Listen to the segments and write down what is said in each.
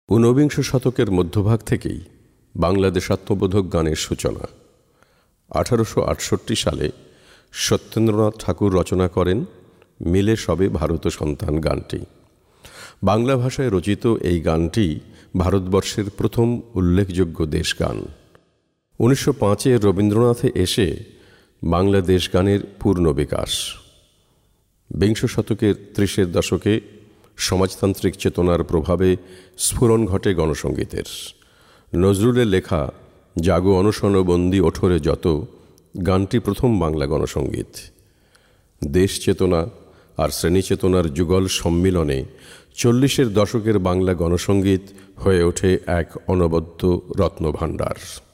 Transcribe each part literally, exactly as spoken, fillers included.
ঊনবিংশ শতকের মধ্যভাগ থেকেই বাংলা দেশাত্মবোধক গানের সূচনা। আঠারোশো আটষট্টি সালে সত্যেন্দ্রনাথ ঠাকুর রচনা করেন মিলে সবে ভারত সন্তান গানটি। বাংলা ভাষায় রচিত এই গানটি ভারতবর্ষের প্রথম উল্লেখযোগ্য দেশগান। উনিশশো পাঁচে রবীন্দ্রনাথে এসে বাংলা দেশগানের পূর্ণ বিকাশ। বিংশ শতকের ত্রিশের দশকে সমাজতান্ত্রিক চেতনার প্রভাবে স্ফুরণ ঘটে গণসঙ্গীতের। নজরুলের লেখা জাগো অনশন বন্দি ওঠরে যত গানটি প্রথম বাংলা গণসঙ্গীত। দেশ চেতনা আর শ্রেণী চেতনার যুগল সম্মিলনে চল্লিশের দশকের বাংলা গণসঙ্গীত হয়ে ওঠে এক অনবদ্য রত্নভাণ্ডার।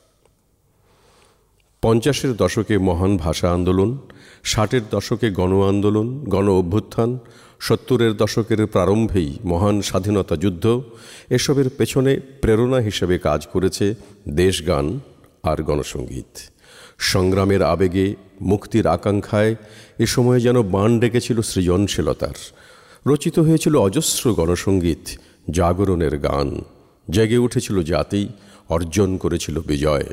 পঞ্চাশের দশকে মহান ভাষা আন্দোলন, ষাটের দশকে গণ আন্দোলন, গণ অভ্যুত্থান, সত্তরের দশকের প্রারম্ভেই মহান স্বাধীনতা যুদ্ধ, এসবের পেছনে প্রেরণা হিসেবে কাজ করেছে দেশগান আর গণসঙ্গীত। সংগ্রামের আবেগে, মুক্তির আকাঙ্ক্ষায় এ সময় যেন বাণ ডেকেছিল সৃজনশীলতার। রচিত হয়েছিল অজস্র গণসঙ্গীত, জাগরণের গান। জেগে উঠেছিল জাতি, অর্জন করেছিল বিজয়।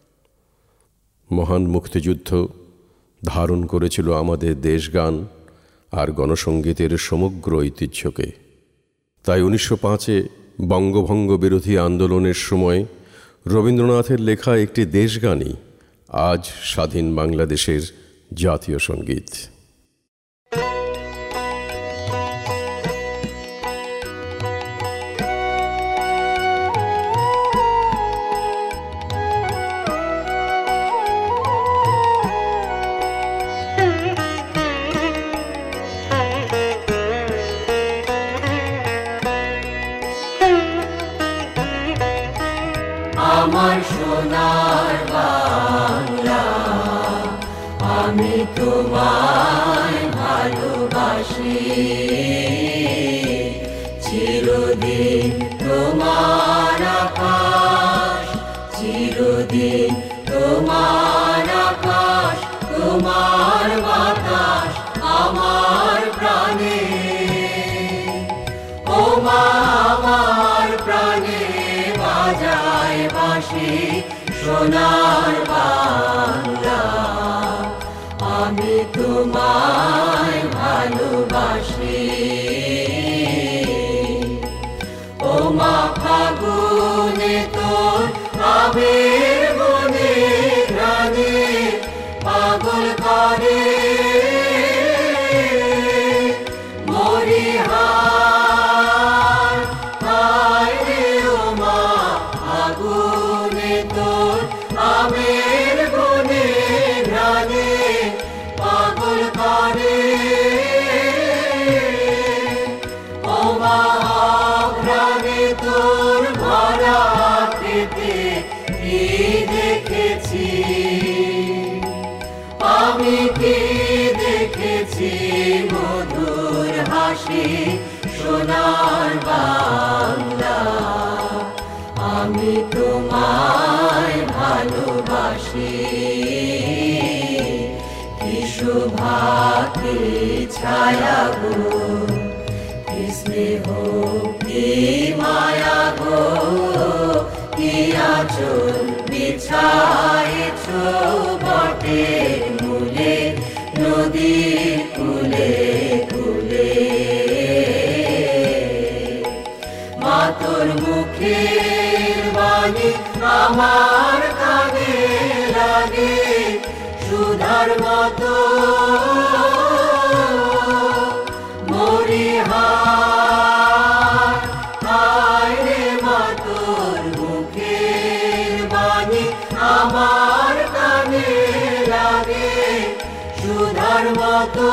মহান মুক্তিযুদ্ধ ধারণ করেছিল আমাদের দেশগান আর গণসঙ্গীতের সমগ্র ঐতিহ্যকে। তাই উনিশশো পাঁচে বঙ্গভঙ্গ বিরোধী আন্দোলনের সময় রবীন্দ্রনাথের লেখা একটি দেশগানই আজ স্বাধীন বাংলাদেশের জাতীয় সঙ্গীত। আমার সোনার বাংলা, আমি তোমায় ভালোবাসি। চিরদিন তোমার আকাশ, চিরদিন তোমার আকাশ, তোমার বাতাস আমার প্রাণে। ও মা আমার প্রাণে বাজায় বাঁশি সোনার বাংলা, আমি তোমায় ভালোবাসি। ও মা ফাগুনে তোর আবির বনে প্রাণে পাগল করে আমি কি দেখেছি মধুর হাসি সোনার বাংলা, আমি তোমায় ভালোবাসি। কি শোভা কি ছায়া গো, কি স্নেহ কি মায়া গো, কি আঁচল বিছায়েছ বটের মূলে নদীর কূলে কূলে। মা তোর মুখের বাণী আমার কানে লাগে সুধার মতো। মরিহার হায় রে মা তোর মুখের বাণী আমার কানে লাগে সুধার মতো।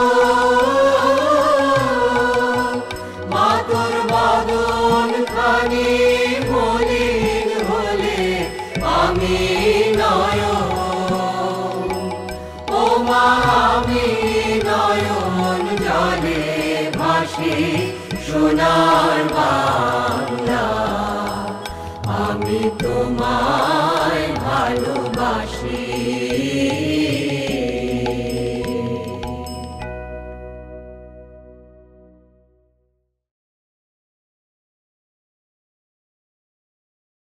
মা তোর বদন খানি মলিন হলে আমি নয়ন, ও মা আমি নয়ন জলে ভাসি সোনার বাংলা, আমি তোমার